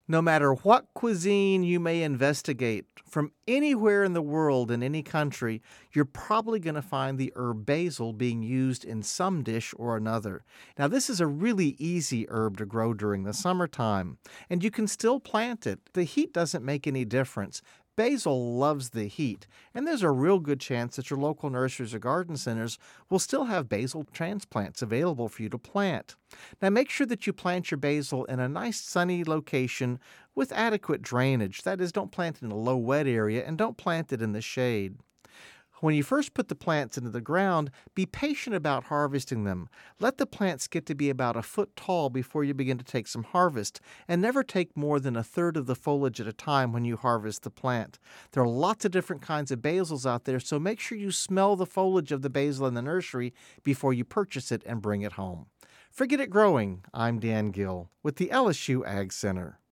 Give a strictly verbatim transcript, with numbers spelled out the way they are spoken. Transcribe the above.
No matter what cuisine you may investigate from anywhere in the world, in any country, you're probably going to find the herb basil being used in some dish or another. Now, this is a really easy herb to grow during the summertime, and you can still plant it. The heat doesn't make any difference. Basil loves the heat, and there's a real good chance that your local nurseries or garden centers will still have basil transplants available for you to plant. Now, make sure that you plant your basil in a nice sunny location with adequate drainage. That is, don't plant it in a low wet area and don't plant it in the shade. When you first put the plants into the ground, be patient about harvesting them. Let the plants get to be about a foot tall before you begin to take some harvest, and never take more than a third of the foliage at a time when you harvest the plant. There are lots of different kinds of basils out there, so make sure you smell the foliage of the basil in the nursery before you purchase it and bring it home. Forget it growing. I'm Dan Gill with the L S U Ag Center.